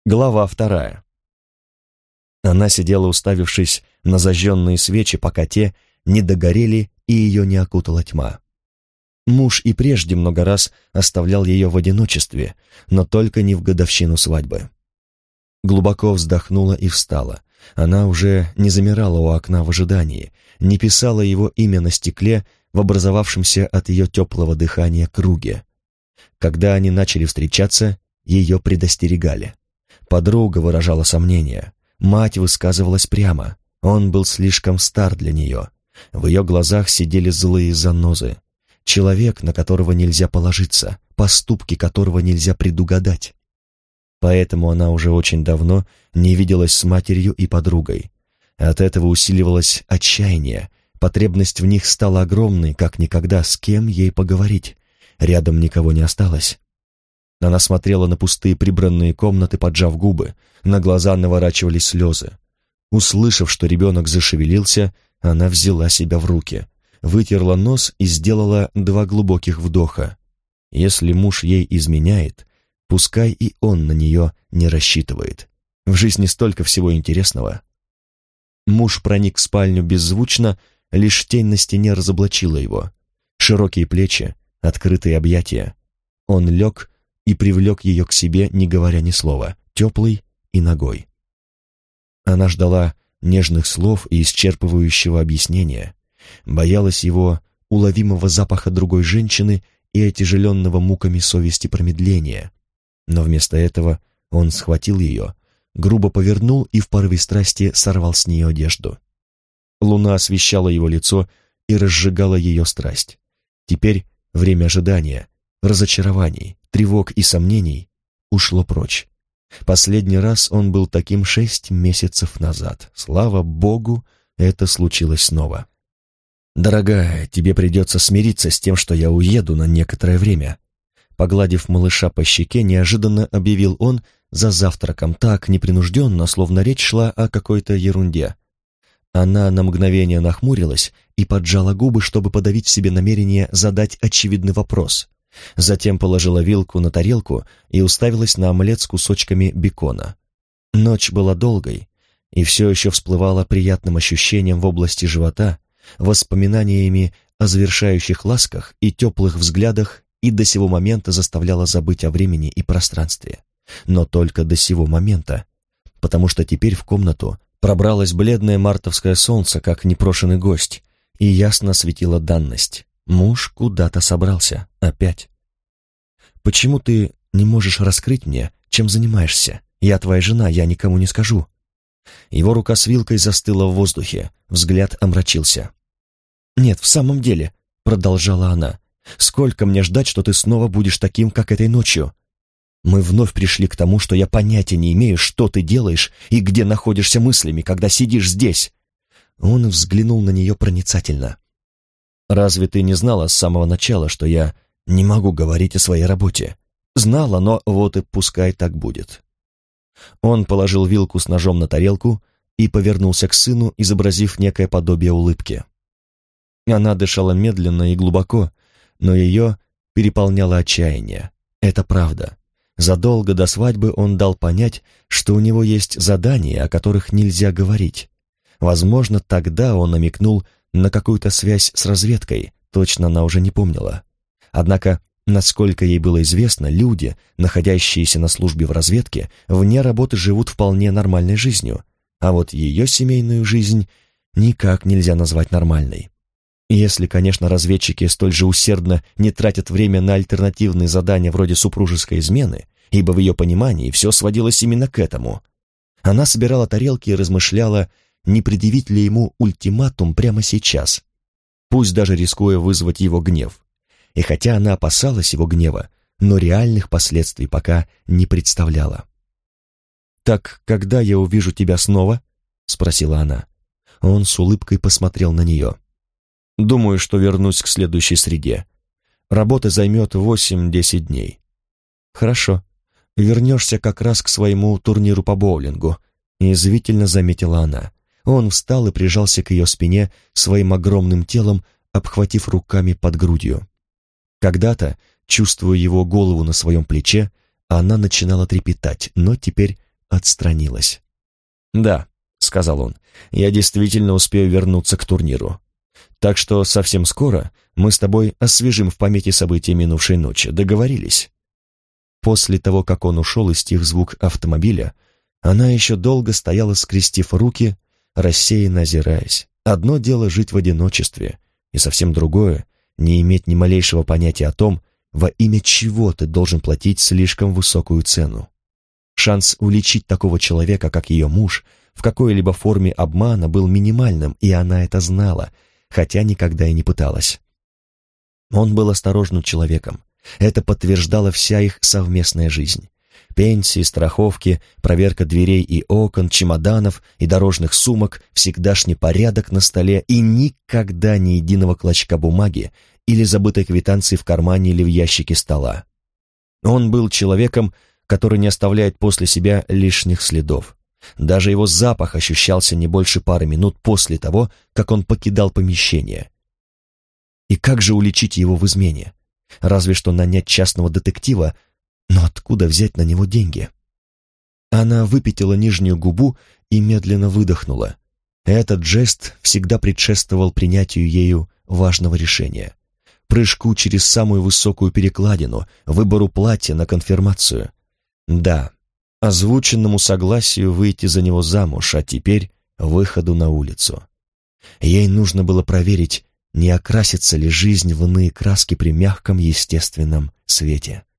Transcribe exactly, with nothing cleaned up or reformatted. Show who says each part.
Speaker 1: Глава вторая. Она сидела, уставившись на зажженные свечи, пока те не догорели и ее не окутала тьма. Муж и прежде много раз оставлял ее в одиночестве, но только не в годовщину свадьбы. Глубоко вздохнула и встала. Она уже не замирала у окна в ожидании, не писала его имя на стекле в образовавшемся от ее теплого дыхания круге. Когда они начали встречаться, ее предостерегали. Подруга выражала сомнения. Мать высказывалась прямо. Он был слишком стар для нее. В ее глазах сидели злые занозы. Человек, на которого нельзя положиться, поступки которого нельзя предугадать. Поэтому она уже очень давно не виделась с матерью и подругой. От этого усиливалось отчаяние. Потребность в них стала огромной, как никогда, с кем ей поговорить. Рядом никого не осталось. Она смотрела на пустые прибранные комнаты, поджав губы. На глаза наворачивались слезы. Услышав, что ребенок зашевелился, она взяла себя в руки, вытерла нос и сделала два глубоких вдоха. Если муж ей изменяет, пускай и он на нее не рассчитывает. В жизни столько всего интересного. Муж проник в спальню беззвучно, лишь тень на стене разоблачила его. Широкие плечи, открытые объятия. Он лег и привлек ее к себе, не говоря ни слова, теплый и нагой. Она ждала нежных слов и исчерпывающего объяснения, боялась его уловимого запаха другой женщины и отяжеленного муками совести промедления. Но вместо этого он схватил ее, грубо повернул и в порыве страсти сорвал с нее одежду. Луна освещала его лицо и разжигала ее страсть. Теперь время ожидания, разочарований, тревог и сомнений ушло прочь. Последний раз он был таким шесть месяцев назад. Слава Богу, это случилось снова. «Дорогая, тебе придется смириться с тем, что я уеду на некоторое время», погладив малыша по щеке, неожиданно объявил он за завтраком, так непринужденно, словно речь шла о какой-то ерунде. Она на мгновение нахмурилась и поджала губы, чтобы подавить в себе намерение задать очевидный вопрос. Затем положила вилку на тарелку и уставилась на омлет с кусочками бекона. Ночь была долгой, и все еще всплывала приятным ощущением в области живота, воспоминаниями о завершающих ласках и теплых взглядах, и до сего момента заставляла забыть о времени и пространстве. Но только до сего момента, потому что теперь в комнату пробралось бледное мартовское солнце, как непрошеный гость, и ясно светила данность. Муж куда-то собрался. Опять. «Почему ты не можешь раскрыть мне, чем занимаешься? Я твоя жена, я никому не скажу». Его рука с вилкой застыла в воздухе, взгляд омрачился. «Нет, в самом деле», — продолжала она, — «сколько мне ждать, что ты снова будешь таким, как этой ночью? Мы вновь пришли к тому, что я понятия не имею, что ты делаешь и где находишься мыслями, когда сидишь здесь». Он взглянул на нее проницательно. «Разве ты не знала с самого начала, что я не могу говорить о своей работе?» «Знала, но вот и пускай так будет». Он положил вилку с ножом на тарелку и повернулся к сыну, изобразив некое подобие улыбки. Она дышала медленно и глубоко, но ее переполняло отчаяние. Это правда. Задолго до свадьбы он дал понять, что у него есть задания, о которых нельзя говорить. Возможно, тогда он намекнул на какую-то связь с разведкой, точно она уже не помнила. Однако, насколько ей было известно, люди, находящиеся на службе в разведке, вне работы живут вполне нормальной жизнью, а вот ее семейную жизнь никак нельзя назвать нормальной. Если, конечно, разведчики столь же усердно не тратят время на альтернативные задания вроде супружеской измены, ибо в ее понимании все сводилось именно к этому. Она собирала тарелки и размышляла, не предъявить ли ему ультиматум прямо сейчас, пусть даже рискуя вызвать его гнев. И хотя она опасалась его гнева, но реальных последствий пока не представляла. «Так когда я увижу тебя снова?» — спросила она. Он с улыбкой посмотрел на нее. «Думаю, что вернусь к следующей среде. Работа займет восемь-десять дней». «Хорошо. Вернешься как раз к своему турниру по боулингу», — язвительно заметила она. Он встал и прижался к ее спине своим огромным телом, обхватив руками под грудью. Когда-то, чувствуя его голову на своем плече, она начинала трепетать, но теперь отстранилась. «Да», — сказал он, — «я действительно успею вернуться к турниру. Так что совсем скоро мы с тобой освежим в памяти события минувшей ночи. Договорились?» После того, как он ушел и стих звук автомобиля, она еще долго стояла, скрестив руки, рассеянно озираясь. Одно дело жить в одиночестве, и совсем другое — не иметь ни малейшего понятия о том, во имя чего ты должен платить слишком высокую цену. Шанс уличить такого человека, как ее муж, в какой-либо форме обмана был минимальным, и она это знала, хотя никогда и не пыталась. Он был осторожным человеком. Это подтверждала вся их совместная жизнь. Пенсии, страховки, проверка дверей и окон, чемоданов и дорожных сумок, всегдашний порядок на столе и никогда ни единого клочка бумаги или забытой квитанции в кармане или в ящике стола. Он был человеком, который не оставляет после себя лишних следов. Даже его запах ощущался не больше пары минут после того, как он покидал помещение. И как же уличить его в измене? Разве что нанять частного детектива, но откуда взять на него деньги? Она выпятила нижнюю губу и медленно выдохнула. Этот жест всегда предшествовал принятию ею важного решения. Прыжку через самую высокую перекладину, выбору платья на конфирмацию. Да, озвученному согласию выйти за него замуж, а теперь выходу на улицу. Ей нужно было проверить, не окрасится ли жизнь в иные краски при мягком естественном свете.